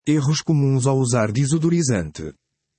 Erros comuns ao usar desodorizante.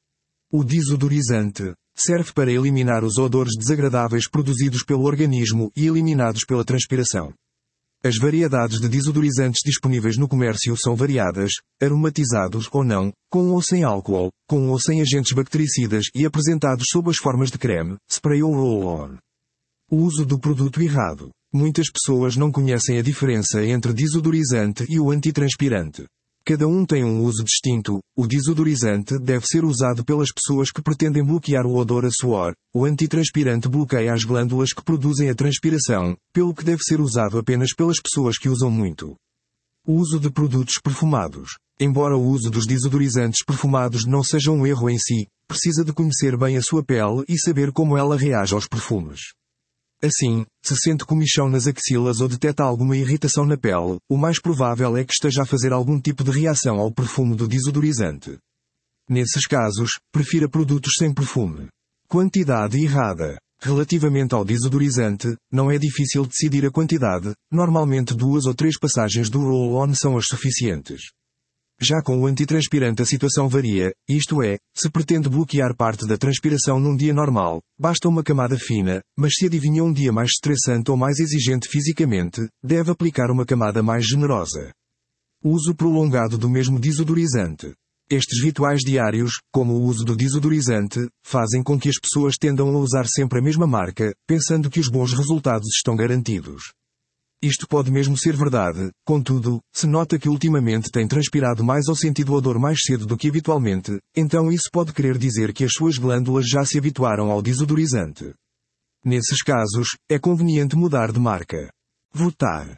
O desodorizante serve para eliminar os odores desagradáveis produzidos pelo organismo e eliminados pela transpiração. As variedades de desodorizantes disponíveis no comércio são variadas, aromatizados ou não, com ou sem álcool, com ou sem agentes bactericidas e apresentados sob as formas de creme, spray ou roll-on. O uso do produto errado. Muitas pessoas não conhecem a diferença entre desodorizante e o antitranspirante. Cada um tem um uso distinto. O desodorizante deve ser usado pelas pessoas que pretendem bloquear o odor a suor. O antitranspirante bloqueia as glândulas que produzem a transpiração, pelo que deve ser usado apenas pelas pessoas que usam muito. O uso de produtos perfumados. Embora o uso dos desodorizantes perfumados não seja um erro em si, precisa de conhecer bem a sua pele e saber como ela reage aos perfumes. Assim, se sente comichão nas axilas ou detecta alguma irritação na pele, o mais provável é que esteja a fazer algum tipo de reação ao perfume do desodorizante. Nesses casos, prefira produtos sem perfume. Quantidade errada. Relativamente ao desodorizante, não é difícil decidir a quantidade, normalmente 2 ou 3 passagens do roll-on são as suficientes. Já com o antitranspirante a situação varia, isto é, se pretende bloquear parte da transpiração num dia normal, basta uma camada fina, mas se adivinha um dia mais estressante ou mais exigente fisicamente, deve aplicar uma camada mais generosa. Uso prolongado do mesmo desodorizante. Estes rituais diários, como o uso do desodorizante, fazem com que as pessoas tendam a usar sempre a mesma marca, pensando que os bons resultados estão garantidos. Isto pode mesmo ser verdade, contudo, se nota que ultimamente tem transpirado mais ou sentido odor mais cedo do que habitualmente, então isso pode querer dizer que as suas glândulas já se habituaram ao desodorizante. Nesses casos, é conveniente mudar de marca. Votar.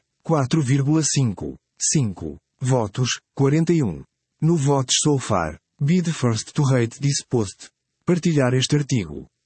4,5. 5. Votos, 41. No Votes So Far. Be the first to rate this post. Partilhar este artigo.